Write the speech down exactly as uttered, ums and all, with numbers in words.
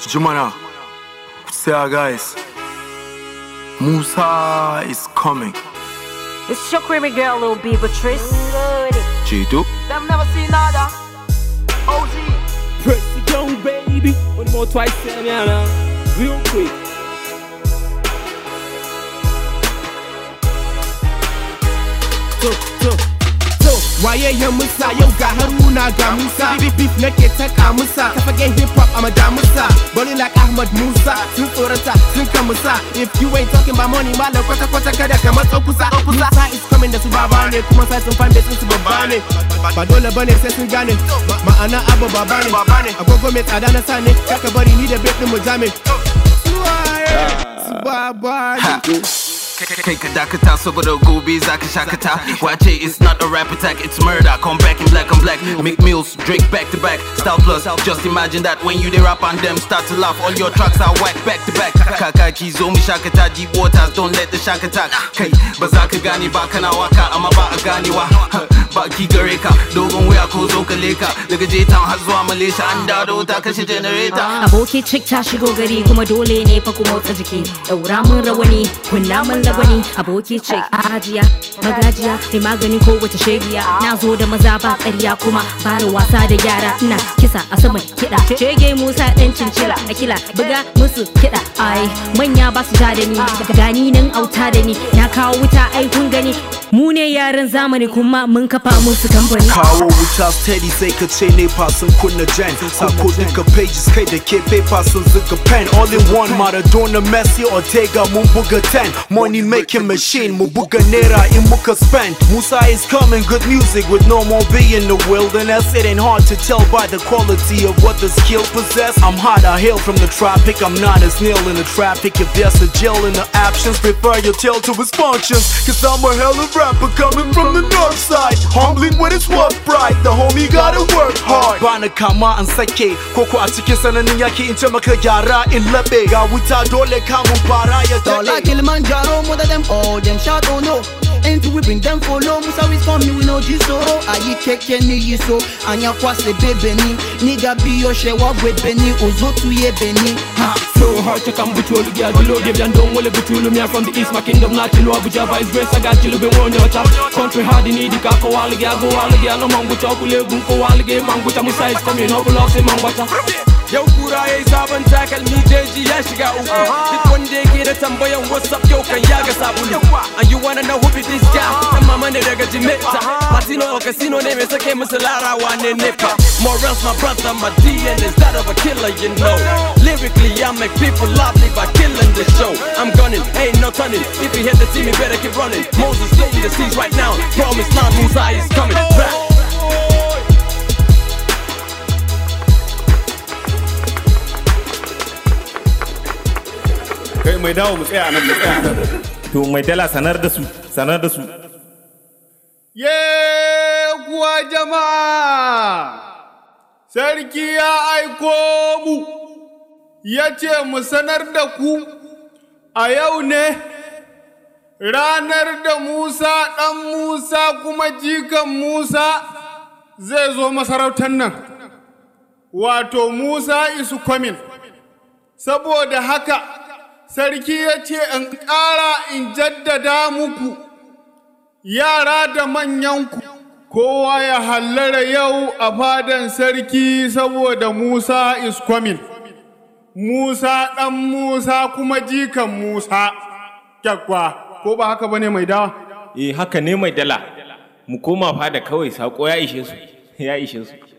Jumana, say guys, Musa is coming. It's your creamy girl, little B, Patrice. G-Do. Them never seen nada. O G. Press the young baby. One more twice, Samiana. Real quick. So, so, so. Waye ya Musa yau ga Haruna ga Musa. Beef beef nake taka Musa. Ta fage hip hop I'm a damusa. Bowling like Ahmad Musa. Sun tsorata sun kamusa. If you ain't talking about money, malam kwata kwata kada ka matso kusa. Musa is coming da su baba ne kuma sai sun fan base su babba ne. Ba dole bane sai sun gane. Ma'ana abu baba ne. Agogo mai tsada na sa ne. Kaka bari ni da bet din mu jame. Su baba ne. Kai ka dakata saboda gobe zaka shakata. Wace it's not a rap attack, it's murder. Come back in black and black. Make meals, Drake back to back. Style plus, just imagine that when you they rap and them start to laugh. All your tracks are whack back to back. Kakaki zo mi shakata, deep waters, don't let the shack attack. Kai ba za ka gane ba kana waka amma ba a ganewa. Ba ki gare ka, dogon waya ko zo ka leka. Daga J-Town har zuwa Malaysia an dado ta kashe generator. Aboki chick ta shigo gari kuma dole ne fa ku motsa jiki. Daura mun rawani, kunna mun labani. Aboki chick, hajiya, magajiya, mai magani ko wata shegiya. Na zo da maza ba ƙarya kuma ba da wasa da yara. Ina kisa a saman kiɗa. Shege Musa ɗan cincila a kila buga musu kiɗa. Ai manya ba su ja da ni, gani nan auta da ni. Na kawo wuta ai kun gani. Mu ne yaran zamani kuma mun kafa musu kamfani. Kawo wuta steady sai ka ce nepa sun kunna jan. Sako duka pages kai da ke paper sun zuga pen. All in one Maradona, Messi, Ortega mun buga ten. Money making machine mu buga naira in muka spend. Musa is coming, good music with no more be in the wilderness. It ain't hard to tell by the quality of what the skill possess. I'm hot, I hail from the tropic. I'm not as nil in the traffic. If there's a jail in the options, prefer your tail to its functions. Cause I'm a hell of rapper coming from the north side. Humbling with his work pride. The homie gotta work hard. Bana kama an sake koko a cikin sananin yaki in ce maka gyara in labe. Ga wuta dole kamun fara ya Dollar daɗe. Kilimanjaro, more than them all them shout oh no. Into we bring them follow. Musa is coming we know jisoro. Ayi keke ni yiso. Anya kwase bebeni. Nigga be your shewa with Benny. Ozo tuye Benny. Ha. So hard to come with you, girl. Below them, and don't want to be me. I'm from the east, my kingdom, not to know Abuja. Vice grace, I got you to be one your chap. Country hard, you need the car, go all again, go all again. No man, which I will live, go all again. Man, which I'm size coming over, love, say, man, what's up? Yau kura yayi sabon takalmi jeji ya shiga uku. Duk wanda yake da tambayan what's up yau kan ya ga sabulu. And you wanna know who be this guy? Dan mama ne daga Jimeta. Martino or casino ne mai sake musu larawa ne nepa. Morels my brother, my D N is that of a killer, you know. Lyrically I make people lively by killing the show. I'm gunning, ain't no turning. If you hit the team, you better keep running. Moses slowly the seas right now. Promise not Musa is coming back. Kai mai dawo mu tsaya nan mu tsaya nan. To mai dala sanar da su, sanar da su. Ye kuwa jama'a, sarki ya aiko mu, ya ce mu sanar da ku a yau ne ranar da Musa ɗan Musa kuma jikan Musa zai zo masarautar nan, wato Musa isu kwamin, saboda haka sarki ya ce in ƙara in jaddada muku yara da manyanku kowa ya hallara yau a fadan sarki saboda Musa is coming. Musa ɗan Musa kuma jikan Musa. Kyakwa, ko ba haka bane mai dawa? Eh haka ne mai dala. Mu koma fada kawai sako ya ishe su. Ya ishe su.